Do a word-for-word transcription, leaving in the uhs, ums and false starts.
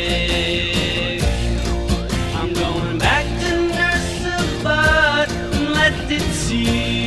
I'm going back to nurse a bud and let it see.